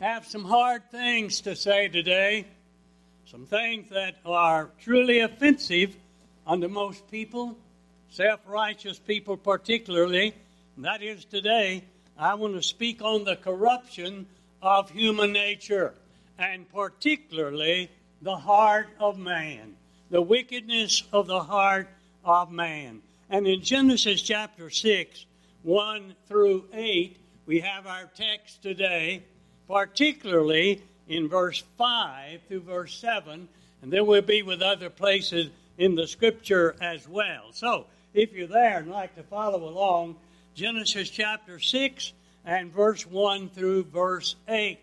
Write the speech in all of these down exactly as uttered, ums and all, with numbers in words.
have some hard things to say today, some things that are truly offensive unto most people, self-righteous people particularly. And that is today, I want to speak on the corruption of human nature, and particularly the heart of man, the wickedness of the heart of man. And in Genesis chapter six, one through eight, we have our text today, particularly in verse five through verse seven, and then we'll be with other places in the Scripture as well. So, if you're there and like to follow along, Genesis chapter six and verse one through verse eight.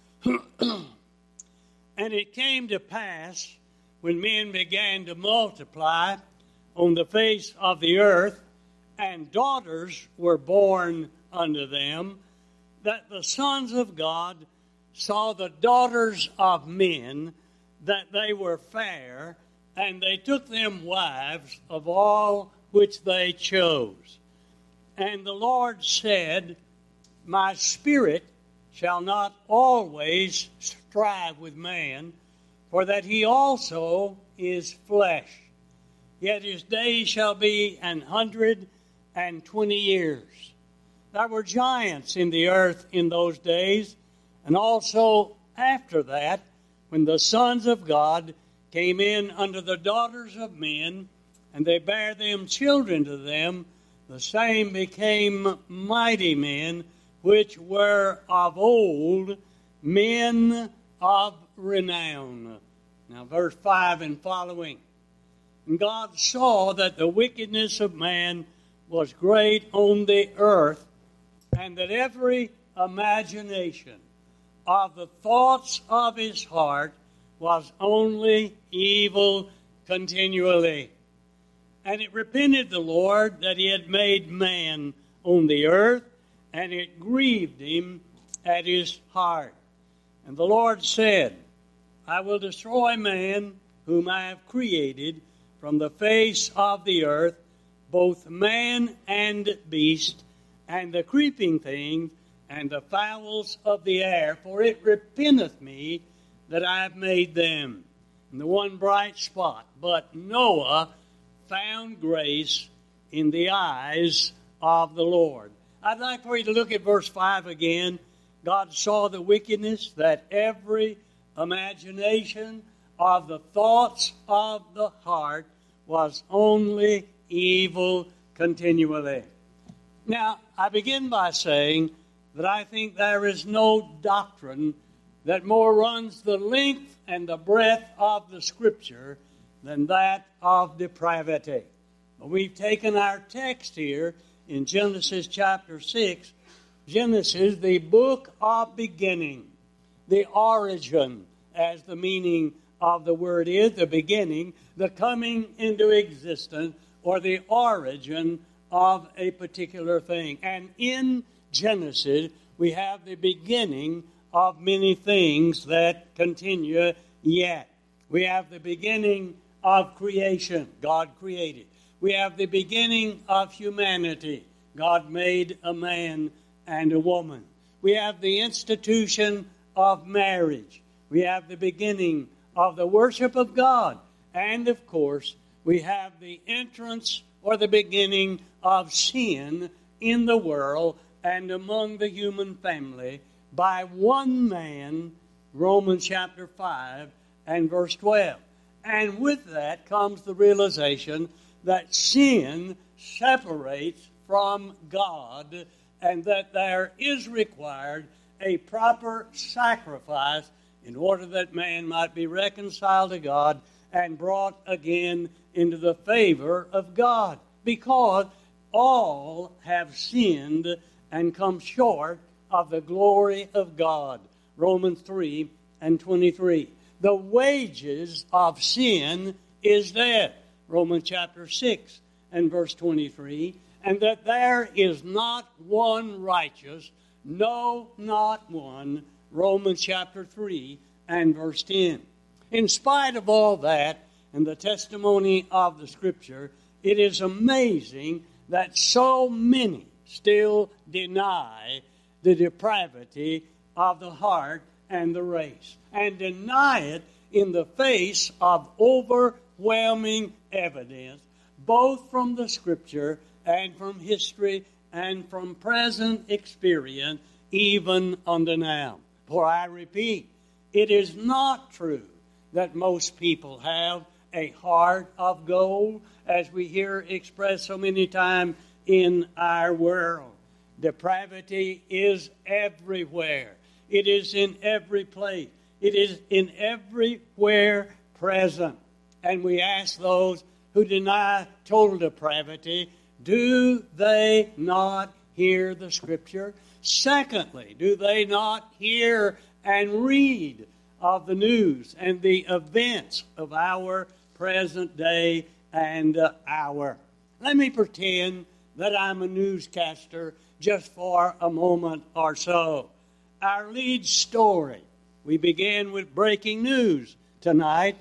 And it came to pass, when men began to multiply on the face of the earth, and daughters were born unto them, that the sons of God saw the daughters of men, that they were fair, and they took them wives of all which they chose. And the Lord said, My spirit shall not always strive with man, for that he also is flesh. Yet his days shall be an hundred and twenty years. There were giants in the earth in those days, and also after that, when the sons of God came in unto the daughters of men, and they bare them children to them, the same became mighty men, which were of old, men of renown. Now, verse five and following. And God saw that the wickedness of man was great on the earth, and that every imagination of the thoughts of his heart was only evil continually. And it repented the Lord that he had made man on the earth, and it grieved him at his heart. And the Lord said, I will destroy man whom I have created from the face of the earth, both man and beast, and the creeping thing, and the fowls of the air, for it repenteth me that I have made them. And the one bright spot, but Noah found grace in the eyes of the Lord. I'd like for you to look at verse five again. God saw the wickedness, that every imagination of the thoughts of the heart was only evil continually. Now, I begin by saying that I think there is no doctrine that more runs the length and the breadth of the Scripture than that of depravity. We've taken our text here in Genesis chapter six, Genesis, the book of beginning, the origin, as the meaning of the word is, the beginning, the coming into existence, or the origin of a particular thing. And in Genesis, we have the beginning of many things that continue yet. We have the beginning of creation. God created. We have the beginning of humanity. God made a man and a woman. We have the institution of marriage. We have the beginning of the worship of God. And, of course, we have the entrance or the beginning of sin in the world and among the human family by one man, Romans chapter five and verse twelve. And with that comes the realization that sin separates from God, and that there is required a proper sacrifice in order that man might be reconciled to God and brought again into the favor of God. Because all have sinned and come short of the glory of God. Romans three and twenty-three. The wages of sin is death. Romans chapter six and verse twenty-three. And that there is not one righteous, no, not one. Romans chapter three and verse ten. In spite of all that and the testimony of the Scripture, it is amazing that so many still deny the depravity of the heart and the race, and deny it in the face of overwhelming evidence, both from the Scripture and from history and from present experience, even unto now. For I repeat, it is not true that most people have a heart of gold, as we hear expressed so many times in our world. Depravity is everywhere. It is in every place. It is in everywhere present. And we ask those who deny total depravity, do they not hear the Scripture? Secondly, do they not hear and read of the news and the events of our present day and uh, hour? Let me pretend that I'm a newscaster just for a moment or so. Our lead story, we begin with breaking news tonight.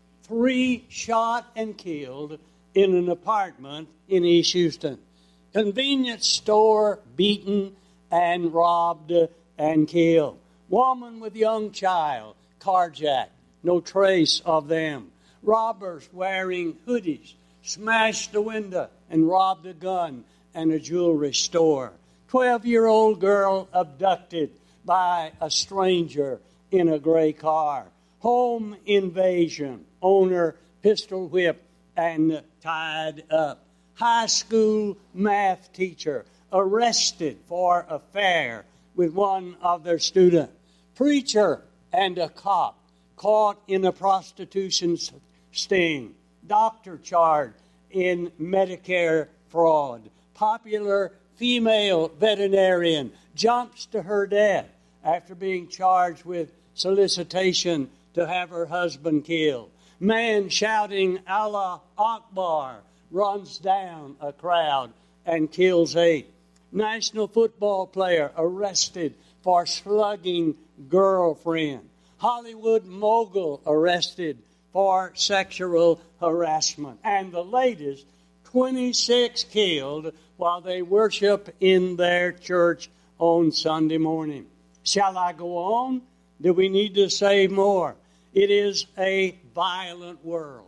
Three shot and killed in an apartment in East Houston. Convenience store beaten and robbed and killed. Woman with young child carjacked. No trace of them. Robbers wearing hoodies smashed the window and robbed a gun and a jewelry store. Twelve-year-old girl abducted by a stranger in a gray car. Home invasion. Owner pistol whipped and tied up. High school math teacher arrested for affair with one of their students. Preacher and a cop caught in a prostitution sting. Doctor charged in Medicare fraud. Popular female veterinarian jumps to her death after being charged with solicitation to have her husband killed. Man shouting Allah Akbar runs down a crowd and kills eight. National football player arrested for slugging girlfriend. Hollywood mogul arrested for sexual harassment. And the latest, twenty-six killed while they worship in their church on Sunday morning. Shall I go on? Do we need to say more? It is a violent world.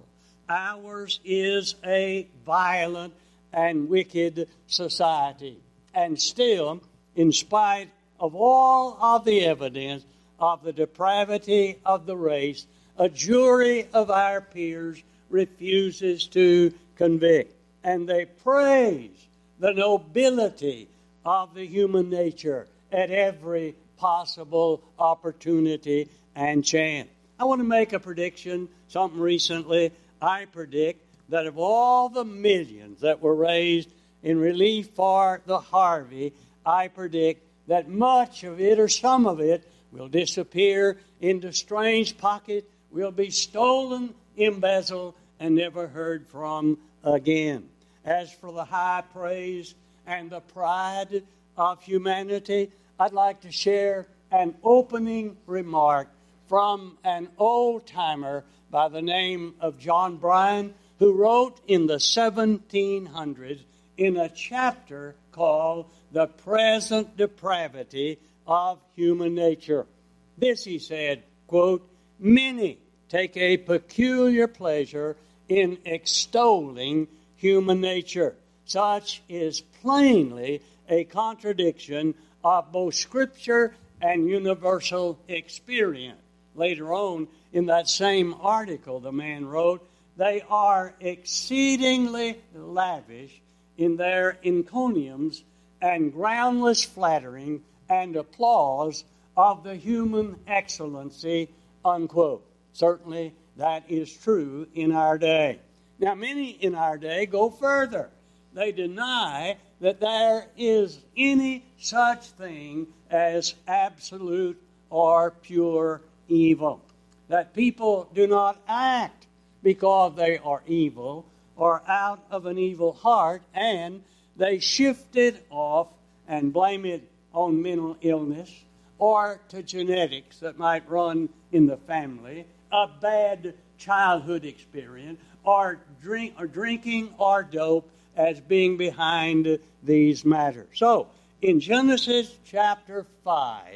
Ours is a violent and wicked society. And still, in spite of all of the evidence of the depravity of the race, a jury of our peers refuses to convict. And they praise the nobility of the human nature at every possible opportunity and chance. I want to make a prediction, something recently. I predict that of all the millions that were raised in relief for the Harvey, I predict that much of it or some of it will disappear into strange pocket, will be stolen, embezzled, and never heard from again. As for the high praise and the pride of humanity, I'd like to share an opening remark from an old-timer by the name of John Bryan, who wrote in the seventeen hundreds in a chapter called The Present Depravity of Human Nature. This, he said, quote, "Many take a peculiar pleasure in extolling human nature. Such is plainly a contradiction of both Scripture and universal experience." Later on, in that same article the man wrote, they are exceedingly lavish in their encomiums and groundless flattering and applause of the human excellency, unquote. Certainly that is true in our day. Now, many in our day go further. They deny that there is any such thing as absolute or pure evil. That people do not act because they are evil or out of an evil heart, and they shift it off and blame it on mental illness or to genetics that might run in the family, a bad childhood experience, or drink or drinking or dope as being behind these matters. So, in Genesis chapter five,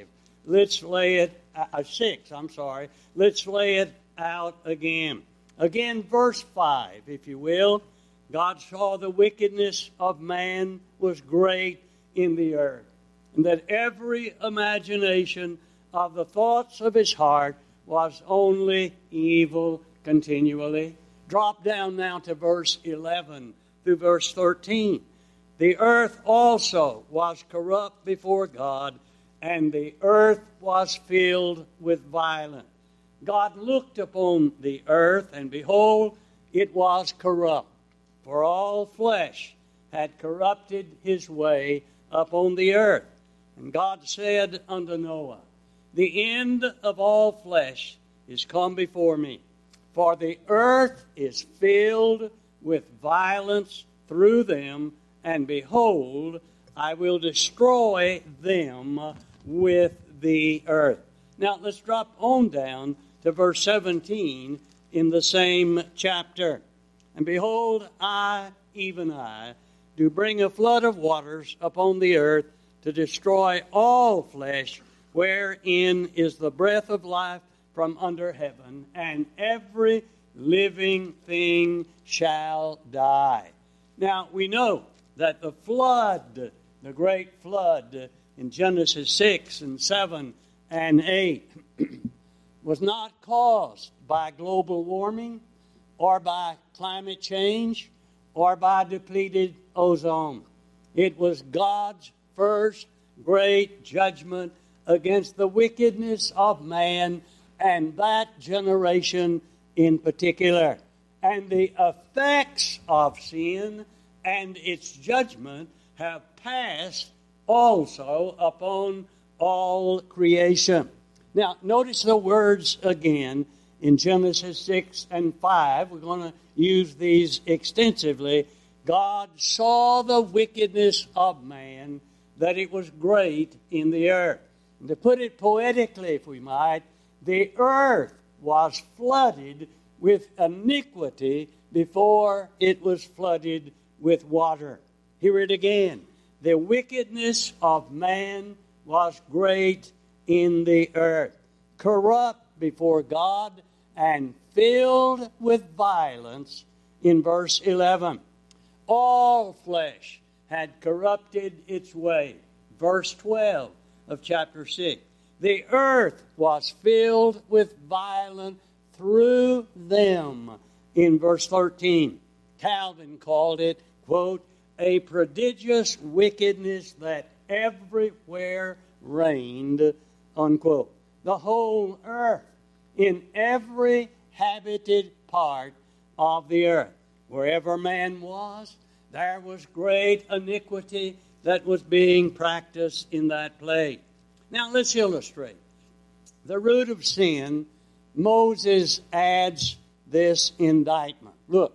let's lay it, uh, six, I'm sorry, let's lay it out again. Again, verse five, if you will. God saw the wickedness of man was great in the earth, and that every imagination of the thoughts of his heart was only evil continually. Drop down now to verse eleven through verse thirteen. The earth also was corrupt before God, and the earth was filled with violence. God looked upon the earth, and behold, it was corrupt, for all flesh had corrupted his way upon the earth. And God said unto Noah, the end of all flesh is come before me, for the earth is filled with violence through them, and behold, I will destroy them with the earth. Now let's drop on down to verse seventeen in the same chapter. And behold, I, even I, do bring a flood of waters upon the earth to destroy all flesh, wherein is the breath of life from under heaven, and every living thing shall die. Now, we know that the flood, the great flood in Genesis six and seven and eight, was not caused by global warming or by climate change or by depleted ozone. It was God's first great judgment against the wickedness of man and that generation in particular. And the effects of sin and its judgment have passed also upon all creation. Now, notice the words again in Genesis six and five. We're going to use these extensively. God saw the wickedness of man, that it was great in the earth. And to put it poetically, if we might, the earth was flooded with iniquity before it was flooded with water. Hear it again. The wickedness of man was great in the earth, corrupt before God, and filled with violence in verse eleven. All flesh had corrupted its way. Verse twelve of chapter six. The earth was filled with violence through them in verse thirteen. Calvin called it, quote, a prodigious wickedness that everywhere reigned, unquote. The whole earth, in every habited part of the earth, wherever man was, there was great iniquity that was being practiced in that place. Now let's illustrate. The root of sin, Moses adds this indictment. Look,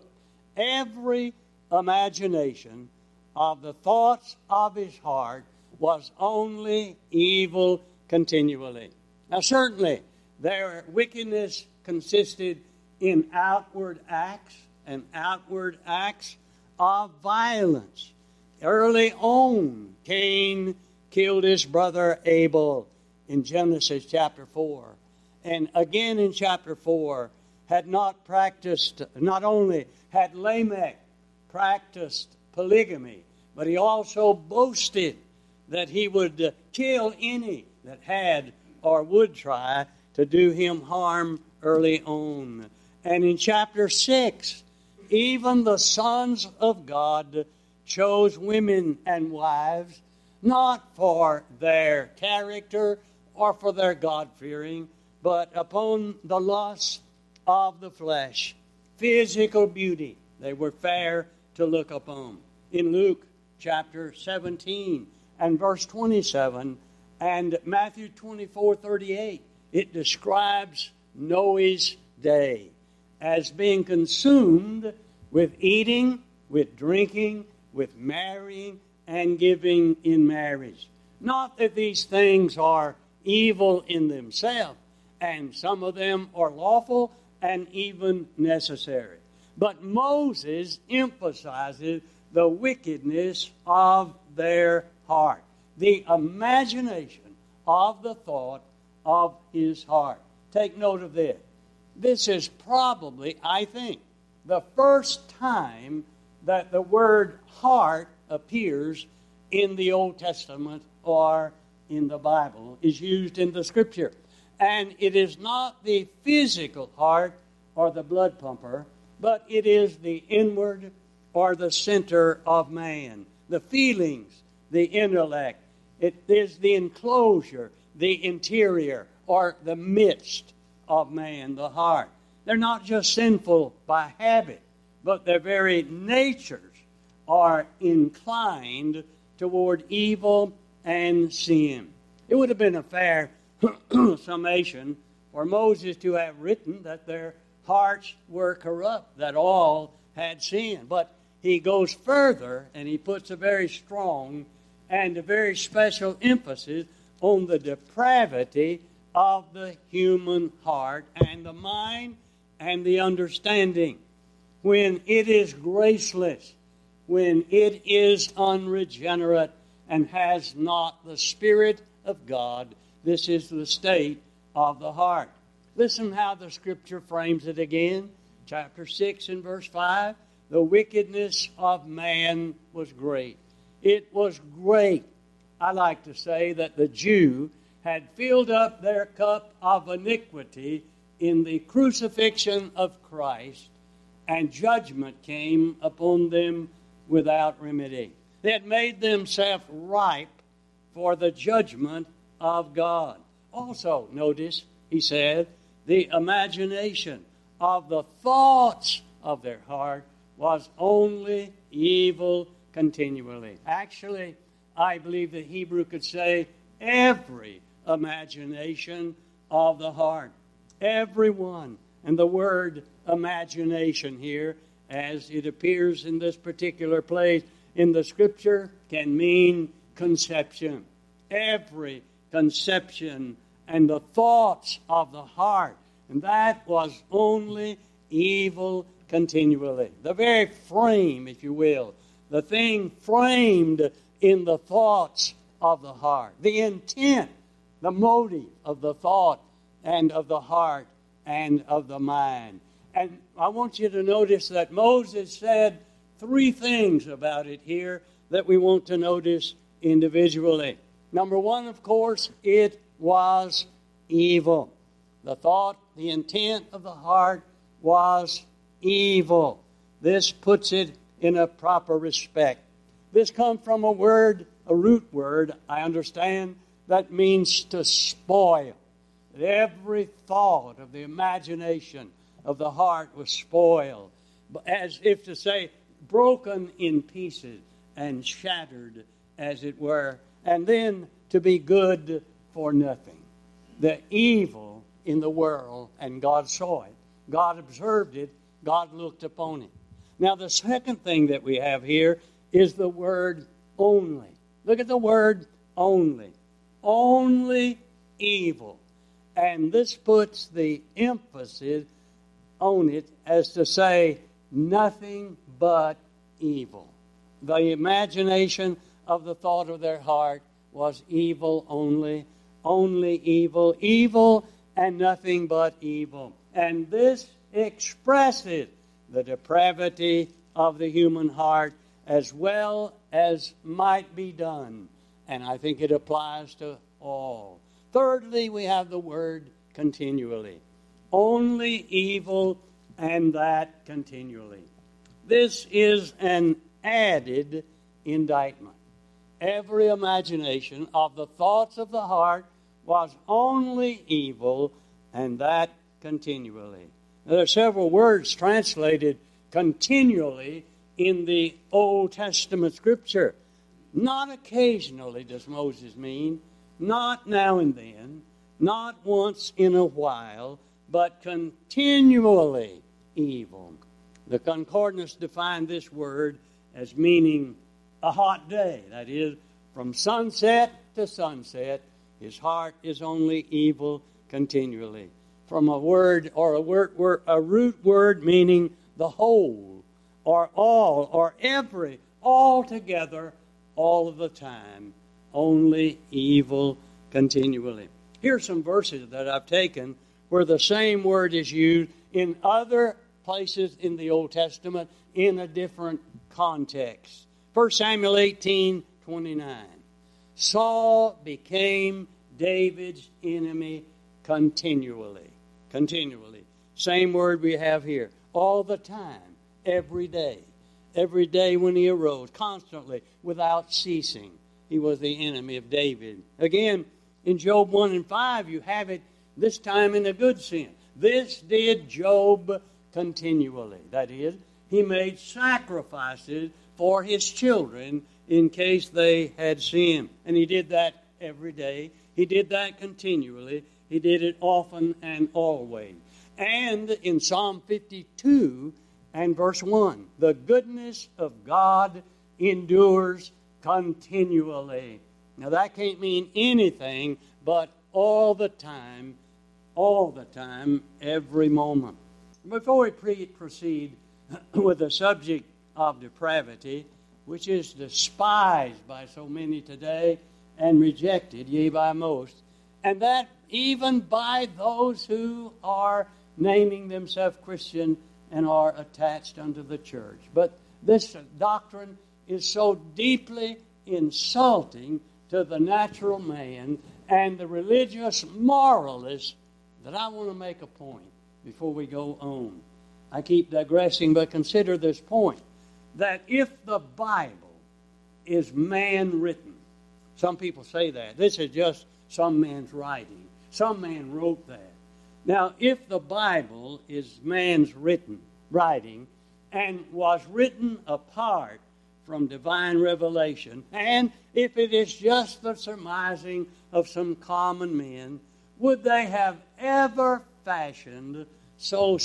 every imagination of the thoughts of his heart was only evil continually. Now certainly, their wickedness consisted in outward acts and outward acts of violence. Early on, Cain killed his brother Abel in Genesis chapter four. And again in chapter four, had not practiced, not only had Lamech practiced polygamy, but he also boasted that he would uh, kill any that had or would try to do him harm early on. And in chapter six, even the sons of God chose women and wives, not for their character or for their God-fearing, but upon the lust of the flesh, physical beauty. They were fair to look upon. In Luke chapter seventeen and verse twenty-seven and Matthew twenty-four thirty-eight, it describes Noah's day as being consumed with eating, with drinking, with marrying, and giving in marriage. Not that these things are evil in themselves, and some of them are lawful and even necessary. But Moses emphasizes the wickedness of their heart. The imagination of the thought of his heart. Take note of this. This is probably, I think, the first time that the word heart appears in the Old Testament or in the Bible, is used in the Scripture. And it is not the physical heart or the blood pumper, but it is the inward or the center of man. The feelings, the intellect. It is the enclosure, the interior, or the midst of man, the heart. They're not just sinful by habit, but their very natures are inclined toward evil and sin. It would have been a fair summation for Moses to have written that their hearts were corrupt, that all had sinned. But he goes further and he puts a very strong and a very special emphasis on the depravity of the human heart and the mind and the understanding. When it is graceless, when it is unregenerate and has not the Spirit of God, this is the state of the heart. Listen how the Scripture frames it again. Chapter six and verse five. The wickedness of man was great. It was great. I like to say that the Jew had filled up their cup of iniquity in the crucifixion of Christ, and judgment came upon them without remedy. They had made themselves ripe for the judgment of God. Also, notice, he said, the imagination of the thoughts of their heart was only evil continually. Actually, I believe the Hebrew could say every imagination of the heart. Every one. And the word imagination here, as it appears in this particular place in the Scripture, can mean conception. Every conception and the thoughts of the heart. And that was only evil continually. The very frame, if you will, the thing framed in the thoughts of the heart. The intent, the motive of the thought and of the heart and of the mind. And I want you to notice that Moses said three things about it here that we want to notice individually. Number one, of course, it was evil. The thought, the intent of the heart was evil. This puts it in a proper respect. This comes from a word, a root word, I understand, that means to spoil. Every thought of the imagination of the heart was spoiled, as if to say, broken in pieces and shattered, as it were, and then to be good for nothing. The evil in the world, and God saw it. God observed it. God looked upon it. Now, the second thing that we have here is the word only. Look at the word only. Only evil. And this puts the emphasis on it as to say nothing but evil. The imagination of the thought of their heart was evil only, only evil, evil and nothing but evil. And this expresses the depravity of the human heart as well as might be done. And I think it applies to all. Thirdly, we have the word continually. Only evil and that continually. This is an added indictment. Every imagination of the thoughts of the heart was only evil, and that continually. Now, there are several words translated continually in the Old Testament Scripture. Not occasionally does Moses mean, not now and then, not once in a while, but continually evil. The Concordance defined this word as meaning a hot day. That is, from sunset to sunset, his heart is only evil continually. From a word or a word, word a root word meaning the whole, or all, or every, all together, all of the time, only evil continually. Here's some verses that I've taken where the same word is used in other places in the Old Testament in a different context. First Samuel eighteen twenty-nine. Saul became David's enemy continually. Continually. Same word we have here. All the time. Every day. Every day when he arose. Constantly. Without ceasing. He was the enemy of David. Again, in Job one and five, you have it this time in a good sense. This did Job continually. That is, he made sacrifices for his children in case they had sinned. And he did that every day. He did that continually. He did it often and always. And in Psalm fifty-two and verse one, the goodness of God endures continually. Now that can't mean anything but all the time, all the time, every moment. Before we pre- proceed with the subject of depravity, which is despised by so many today and rejected, yea, by most, and that even by those who are naming themselves Christian and are attached unto the church. But this doctrine is so deeply insulting to the natural man and the religious moralist that I want to make a point before we go on. I keep digressing, but consider this point, that if the Bible is man-written, some people say that. This is just some man's writing. Some man wrote that. Now, if the Bible is man's written writing and was written apart from divine revelation, and if it is just the surmising of some common men, would they have ever fashioned so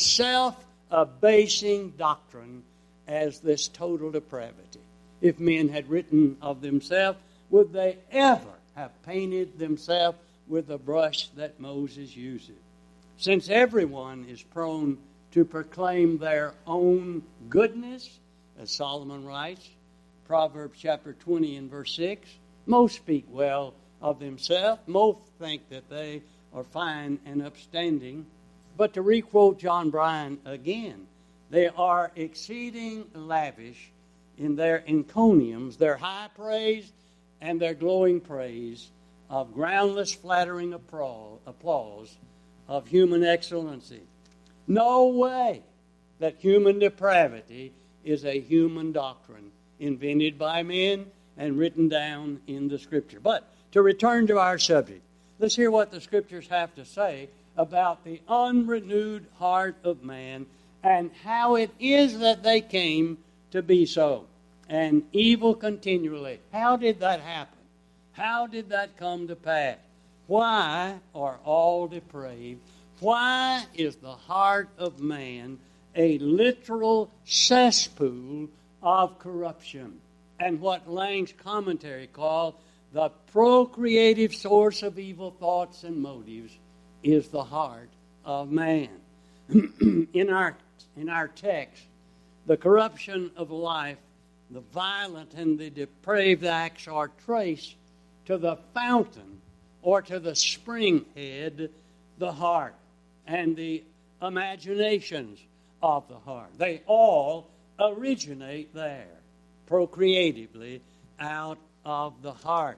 self-abasing doctrine as this total depravity? If men had written of themselves, would they ever have painted themselves with the brush that Moses used? Since everyone is prone to proclaim their own goodness, as Solomon writes, Proverbs chapter twenty and verse six, most speak well of themselves. Most think that they are fine and upstanding. But to requote John Bryan again, they are exceeding lavish in their encomiums, their high praise and their glowing praise of groundless flattering applause of human excellency. No way that human depravity is a human doctrine invented by men and written down in the Scripture. But to return to our subject, let's hear what the Scriptures have to say about the unrenewed heart of man and how it is that they came to be so. And evil continually. How did that happen? How did that come to pass? Why are all depraved? Why is the heart of man a literal cesspool of corruption? And what Lang's commentary called the procreative source of evil thoughts and motives is the heart of man. in our in our text, the corruption of life, the violent and the depraved acts are traced to the fountain or to the spring head, the heart, and the imaginations of the heart. They all originate there, procreatively out of the heart.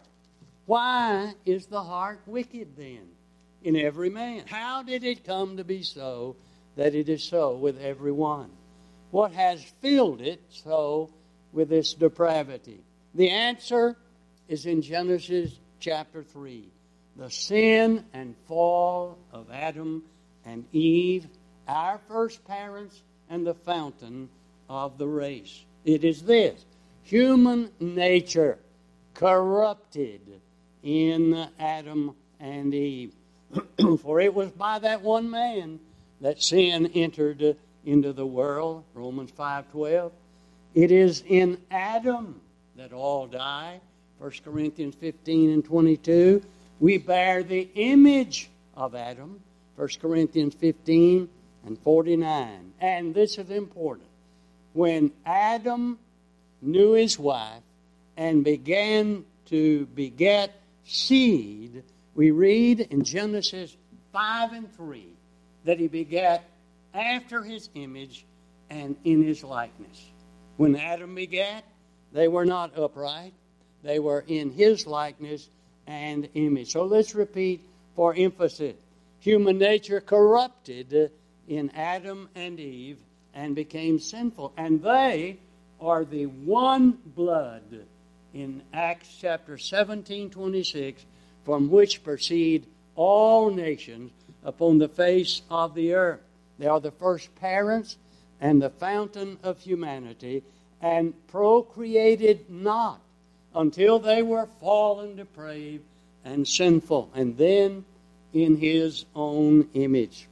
Why is the heart wicked then in every man? How did it come to be so that it is so with everyone? What has filled it so with this depravity? The answer is in Genesis chapter three. The sin and fall of Adam and Eve, our first parents and the fountain of the race. It is this: human nature corrupted in Adam and Eve. For it was by that one man that sin entered into the world, Romans five twelve. It is in Adam that all die, First Corinthians fifteen and twenty-two. We bear the image of Adam, First Corinthians fifteen and forty-nine. And this is important. When Adam knew his wife and began to beget seed We read in Genesis five and three that he begat after his image and in his likeness. When Adam begat, they were not upright. They were in his likeness and image. So let's repeat for emphasis. Human nature corrupted in Adam and Eve and became sinful. And they are the one blood in Acts chapter seventeen, twenty-six, from which proceed all nations upon the face of the earth. They are the first parents and the fountain of humanity, and procreated not until they were fallen, depraved, and sinful, and then in his own image.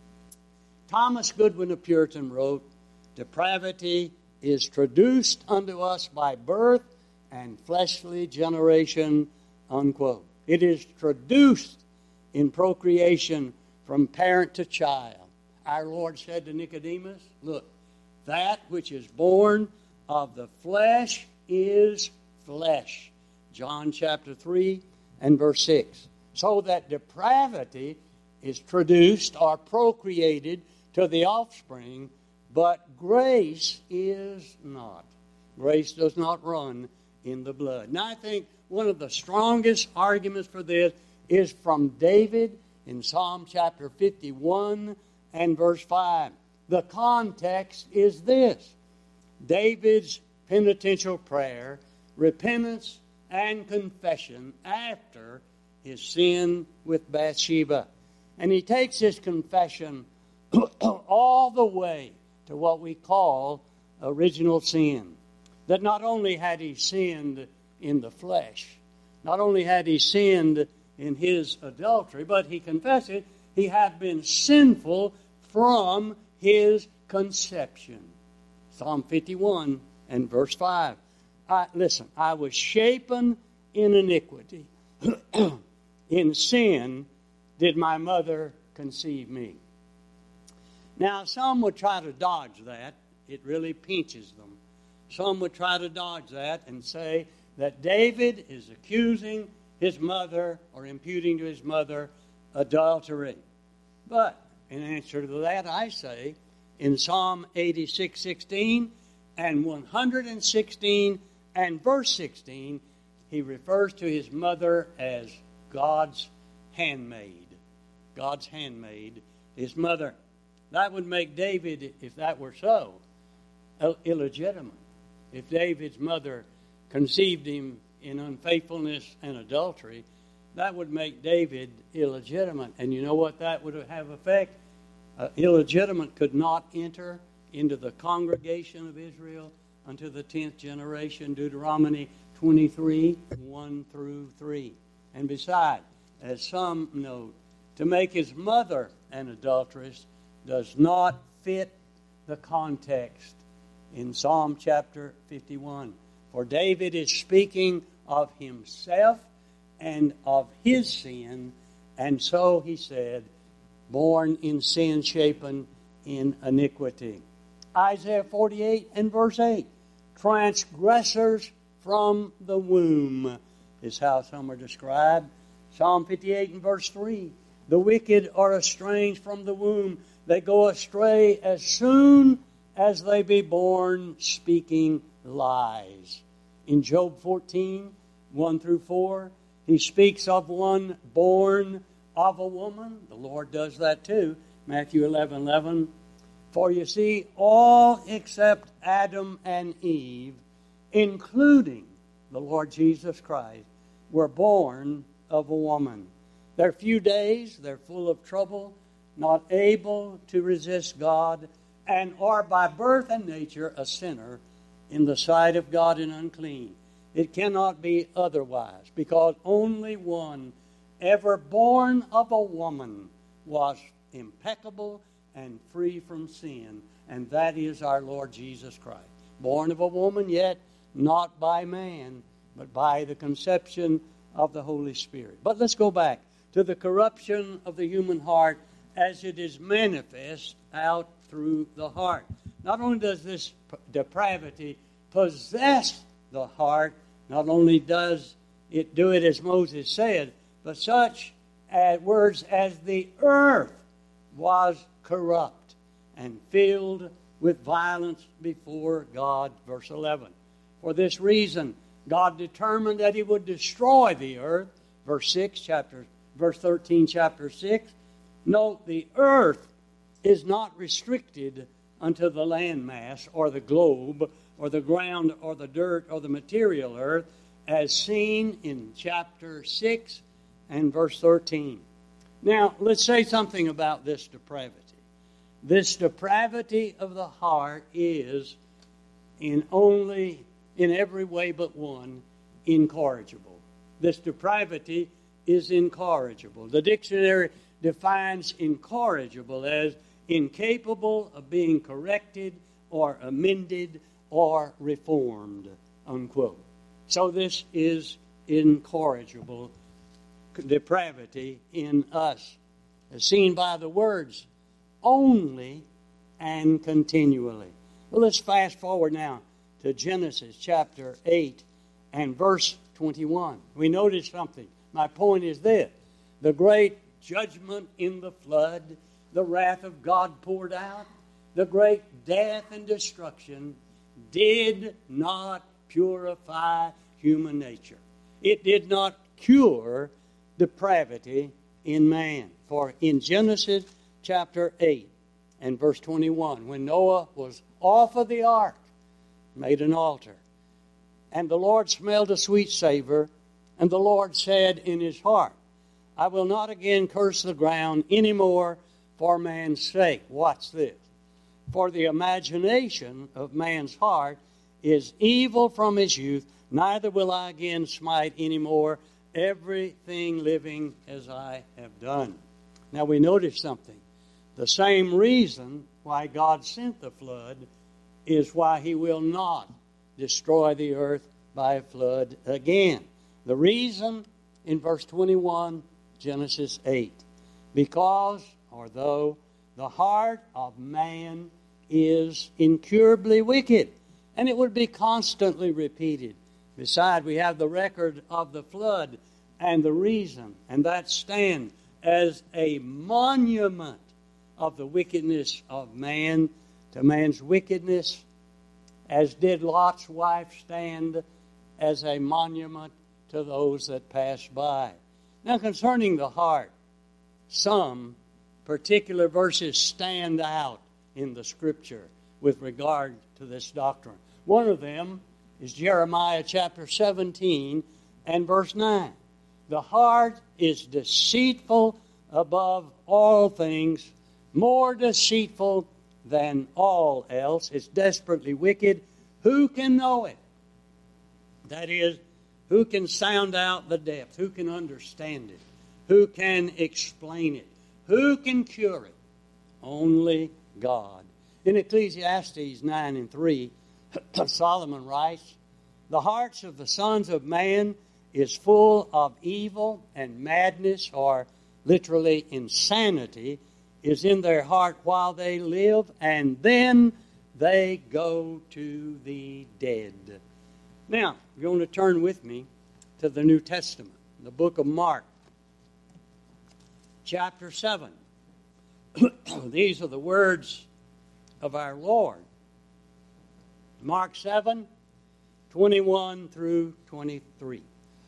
Thomas Goodwin, a Puritan, wrote, "Depravity is traduced unto us by birth and fleshly generation," unquote. It is traduced in procreation from parent to child. Our Lord said to Nicodemus, look, that which is born of the flesh is flesh. John chapter three and verse six. So that depravity is traduced or procreated to the offspring, but grace is not. Grace does not run in the blood. Now I think one of the strongest arguments for this is from David in Psalm chapter fifty-one and verse five. The context is this: David's penitential prayer, repentance, and confession after his sin with Bathsheba. And he takes his confession all the way to what we call original sin. That not only had he sinned in the flesh, not only had he sinned in his adultery, but he confessed it, he had been sinful from his conception. Psalm fifty-one and verse five. I, listen, I was shapen in iniquity. In sin did my mother conceive me. Now, some would try to dodge that. It really pinches them. Some would try to dodge that and say that David is accusing his mother or imputing to his mother adultery. But in answer to that, I say in Psalm eighty-six sixteen and one hundred sixteen and verse sixteen, he refers to his mother as God's handmaid. God's handmaid, his mother. That would make David, if that were so, illegitimate. If David's mother conceived him in unfaithfulness and adultery, that would make David illegitimate. And you know what that would have effect? Uh, illegitimate could not enter into the congregation of Israel until the tenth generation, Deuteronomy twenty-three, one through three. And besides, as some note, to make his mother an adulteress does not fit the context in Psalm chapter fifty-one. For David is speaking of himself and of his sin, and so he said, born in sin, shapen in iniquity. Isaiah forty-eight and verse eight, transgressors from the womb is how some are described. Psalm fifty-eight and verse three, the wicked are estranged from the womb. They go astray as soon as they be born, speaking lies. In Job fourteen, one through four, he speaks of one born of a woman. The Lord does that too. Matthew eleven eleven. For you see, all except Adam and Eve, including the Lord Jesus Christ, were born of a woman. Their few days, they're full of trouble, not able to resist God, and are by birth and nature a sinner in the sight of God and unclean. It cannot be otherwise, because only one ever born of a woman was impeccable and free from sin, and that is our Lord Jesus Christ. Born of a woman, yet not by man, but by the conception of the Holy Spirit. But let's go back to the corruption of the human heart as it is manifest out through the heart. Not only does this depravity possess the heart, not only does it do it as Moses said, but such as words as the earth was corrupt and filled with violence before God. Verse eleven. For this reason, God determined that he would destroy the earth. Verse six, chapter, verse thirteen, chapter six. Note, the earth is not restricted unto the landmass or the globe or the ground or the dirt or the material earth, as seen in chapter six and verse thirteen. Now, let's say something about this depravity. This depravity of the heart is in only, in every way but one, incorrigible. This depravity is incorrigible. The dictionary defines incorrigible as incapable of being corrected or amended or reformed, unquote. So this is incorrigible depravity in us, as seen by the words only and continually. Well, let's fast forward now to Genesis chapter eight and verse twenty-one. We notice something. My point is this: the great judgment in the flood, the wrath of God poured out, the great death and destruction did not purify human nature. It did not cure depravity in man. For in Genesis chapter eight and verse twenty-one, when Noah was off of the ark, made an altar, and the Lord smelled a sweet savor, and the Lord said in his heart, I will not again curse the ground any more for man's sake. Watch this. For the imagination of man's heart is evil from his youth, neither will I again smite any more everything living as I have done. Now we notice something. The same reason why God sent the flood is why he will not destroy the earth by a flood again. The reason in verse twenty-one, Genesis eight. Because, or though, the heart of man is incurably wicked. And it would be constantly repeated. Besides, we have the record of the flood and the reason, and that stands as a monument of the wickedness of man to man's wickedness, as did Lot's wife stand as a monument to those that passed by. Now, concerning the heart, some particular verses stand out in the Scripture with regard to this doctrine. One of them is Jeremiah chapter seventeen and verse nine. The heart is deceitful above all things, more deceitful than all else. It's desperately wicked. Who can know it? That is, who can sound out the depth? Who can understand it? Who can explain it? Who can cure it? Only God. In Ecclesiastes nine and three, Solomon writes, the hearts of the sons of man is full of evil, and madness, or literally insanity, is in their heart while they live, and then they go to the dead. Now, you're going to turn with me to the New Testament, the book of Mark, chapter seven. These are the words of our Lord. Mark seven, twenty-one through twenty-three.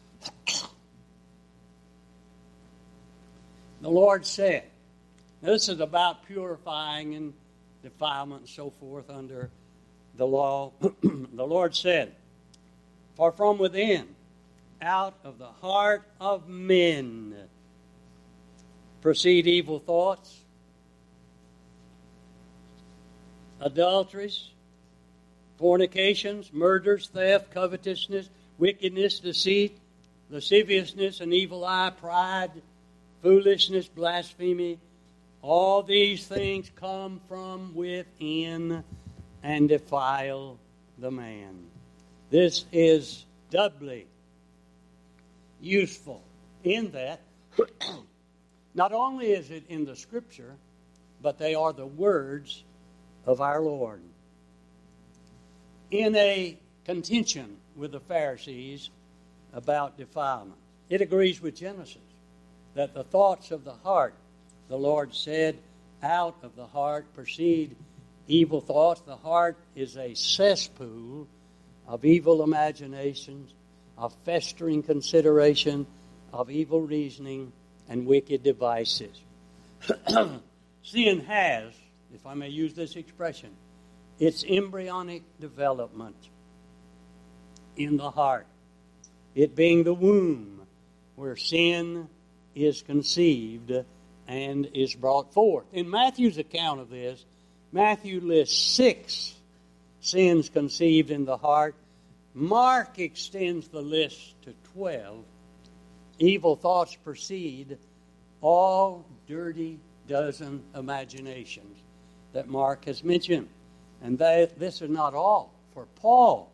The Lord said, this is about purifying and defilement and so forth under the law. The Lord said, for from within, out of the heart of men, proceed evil thoughts, adulteries, fornications, murders, theft, covetousness, wickedness, deceit, lasciviousness, an evil eye, pride, foolishness, blasphemy. All these things come from within and defile the man. This is doubly useful in that not only is it in the Scripture, but they are the words of our Lord. In a contention with the Pharisees about defilement, it agrees with Genesis. that the thoughts of the heart, the Lord said, out of the heart proceed evil thoughts. The heart is a cesspool of evil imaginations, of festering consideration, of evil reasoning, and wicked devices. Sin has, if I may use this expression, its embryonic development in the heart, it being the womb where sin is conceived and is brought forth. In Matthew's account of this, Matthew lists six sins conceived in the heart. Mark extends the list to twelve. Evil thoughts proceed, all dirty dozen imaginations that Mark has mentioned. And they, this is not all. For Paul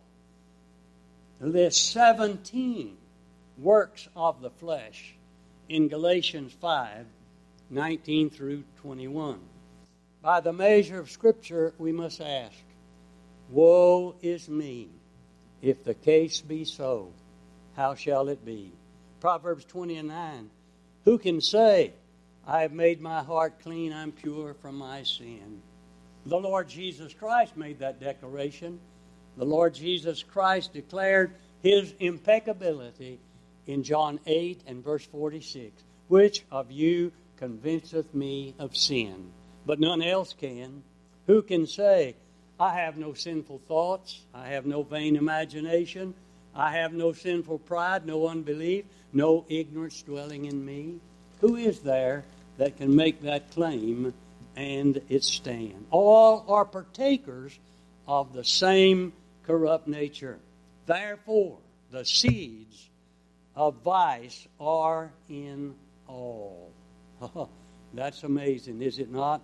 lists seventeen works of the flesh in Galatians five, nineteen through twenty-one. By the measure of Scripture, we must ask, woe is me, if the case be so, how shall it be? Proverbs twenty and nine, who can say, I have made my heart clean, I'm pure from my sin? The Lord Jesus Christ made that declaration. The Lord Jesus Christ declared His impeccability in John eight and verse forty-six. Which of you convinceth me of sin? But none else can. Who can say, I have no sinful thoughts, I have no vain imagination, I have no sinful pride, no unbelief, no ignorance dwelling in me? Who is there that can make that claim and it stand? All are partakers of the same corrupt nature. Therefore, the seeds of vice are in all. That's amazing, is it not?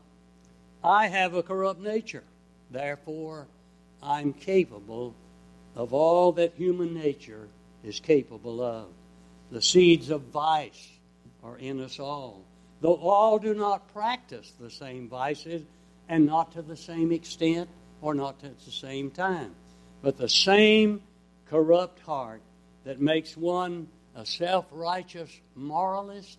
I have a corrupt nature. Therefore, I'm capable of all that human nature is capable of. The seeds of vice are in us all. Though all do not practice the same vices, and not to the same extent, or not at the same time. But the same corrupt heart that makes one a self-righteous moralist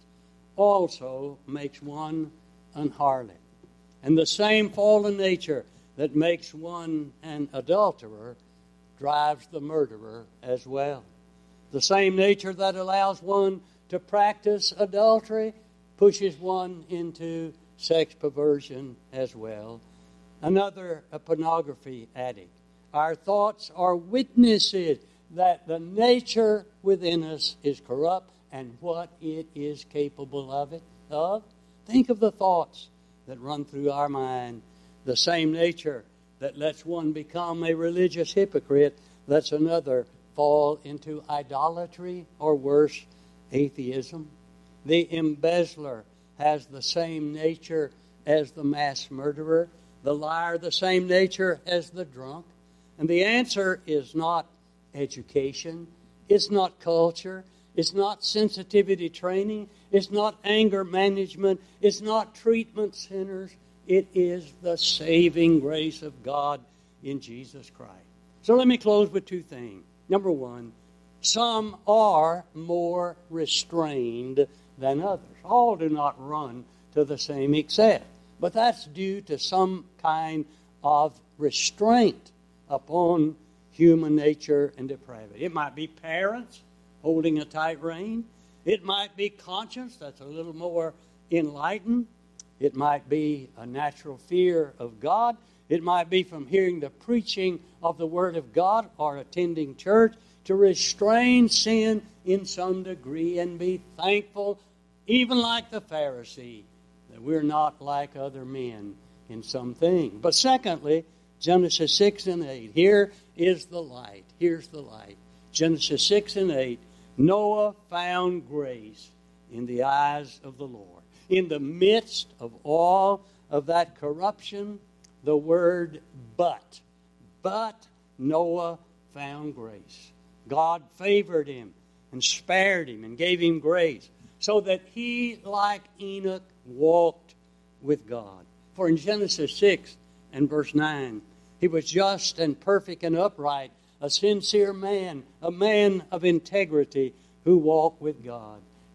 also makes one an harlot. And the same fallen nature that makes one an adulterer drives the murderer as well. The same nature that allows one to practice adultery pushes one into sex perversion as well. Another, a pornography addict. Our thoughts are witnesses that the nature within us is corrupt and what it is capable of it of. Think of the thoughts that run through our mind. The same nature that lets one become a religious hypocrite lets another fall into idolatry or worse, atheism. The embezzler has the same nature as the mass murderer. The liar, the same nature as the drunk. And the answer is not education. It's not culture. It's not sensitivity training. It's not anger management. It's not treatment centers. It is the saving grace of God in Jesus Christ. So let me close with two things. Number one, some are more restrained than others. All do not run to the same extent. But that's due to some kind of restraint upon human nature and depravity. It might be parents holding a tight rein. It might be conscience that's a little more enlightened. It might be a natural fear of God. It might be from hearing the preaching of the Word of God or attending church to restrain sin in some degree and be thankful, even like the Pharisee, that we're not like other men in some thing. But secondly, Genesis six and eight. Here is the light. Here's the light. Genesis six and eight. Noah found grace in the eyes of the Lord. In the midst of all of that corruption, the word but. But Noah found grace. God favored him and spared him and gave him grace so that he, like Enoch, walked with God. For in Genesis six and verse nine, he was just and perfect and upright, a sincere man, a man of integrity who walked with God.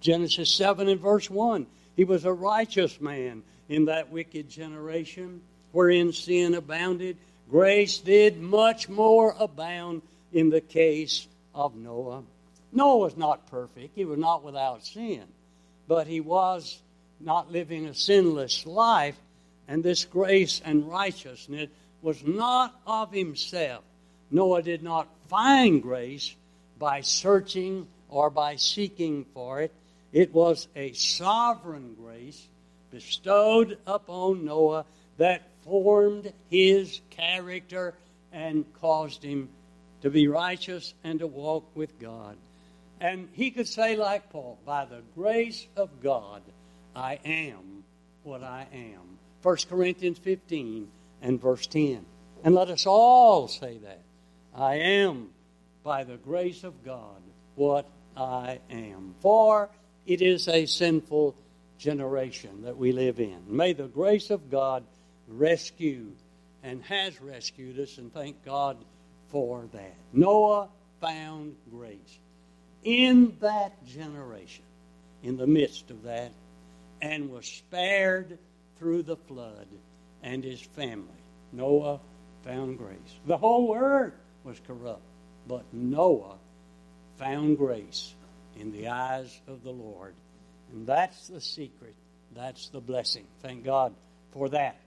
Genesis seven and verse one. He was a righteous man in that wicked generation wherein sin abounded. Grace did much more abound in the case of Noah. Noah was not perfect. He was not without sin. But he was not living a sinless life. And this grace and righteousness was not of himself. Noah did not find grace by searching or by seeking for it. It was a sovereign grace bestowed upon Noah that formed his character and caused him to be righteous and to walk with God. And he could say like Paul, by the grace of God, I am what I am. First Corinthians fifteen and verse ten. And let us all say that. I am, by the grace of God, what I am. For it is a sinful generation that we live in. May the grace of God rescue and has rescued us, and thank God for that. Noah found grace in that generation, in the midst of that, and was spared through the flood, and his family. Noah found grace. The whole earth was corrupt, but Noah found grace in the eyes of the Lord. And that's the secret. That's the blessing. Thank God for that.